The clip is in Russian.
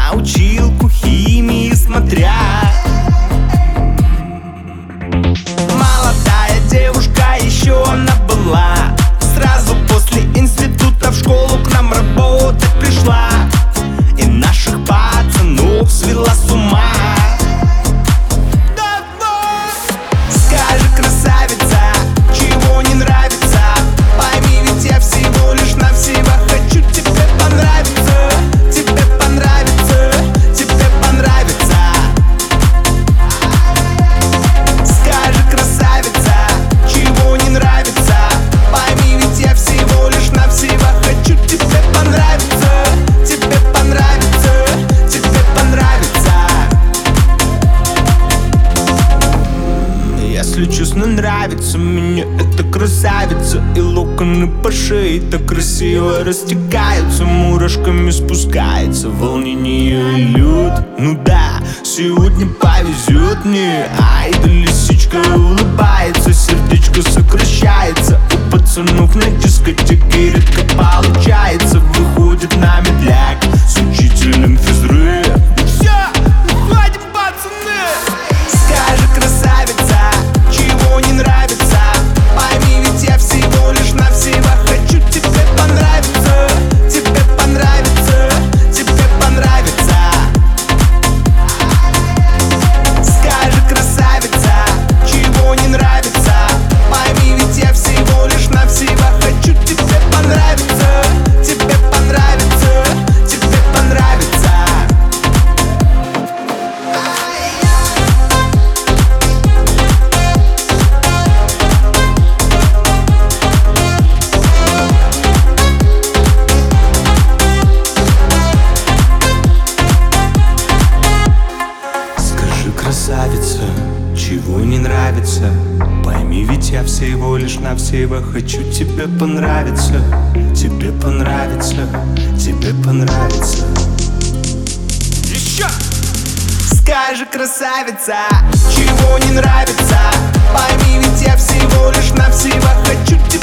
на училку химии смотря. Молодая девушка еще она была, сразу после института в школу к нам работать пришла, и наших пацанов свела с ума. Скажи, красавица, чего не нравится? Пойми, ведь я всего лишь навсего хочу тебе понравиться. Тебе понравится, тебе понравится. Скажи, красавица, чего не нравится? Пойми, ведь я всего лишь навсего хочу тебе понравиться. Тебе понравится, тебе понравится. Если честно, нравится мне эта красавица, и локоны по шее так красиво растекаются, мурашками спускается волнение лед. Ну да, сегодня повезет мне. Ай да лисичка улыбается, сердечко сокращается. У пацанов на дискотеке редко получается. Выходит на медляк с учителем физры. Все, уходим, пацаны. Скажи, красавица, чего не нравится? Пойми, ведь я всего лишь навсего хочу тебе понравиться. Тебе понравится, тебе понравится. Скажи, красавица, чего не нравится? Пойми, ведь я всего лишь навсего хочу тебе понравиться. Тебе понравится, тебе понравится. Скажи, красавица, чего не нравится? Пойми, ведь я всего лишь навсего хочу тебе понравиться. Тебе понравится, тебе понравится. Еще! Скажи, красавица, чего не нравится? Пойми, ведь я всего лишь навсего хочу тебе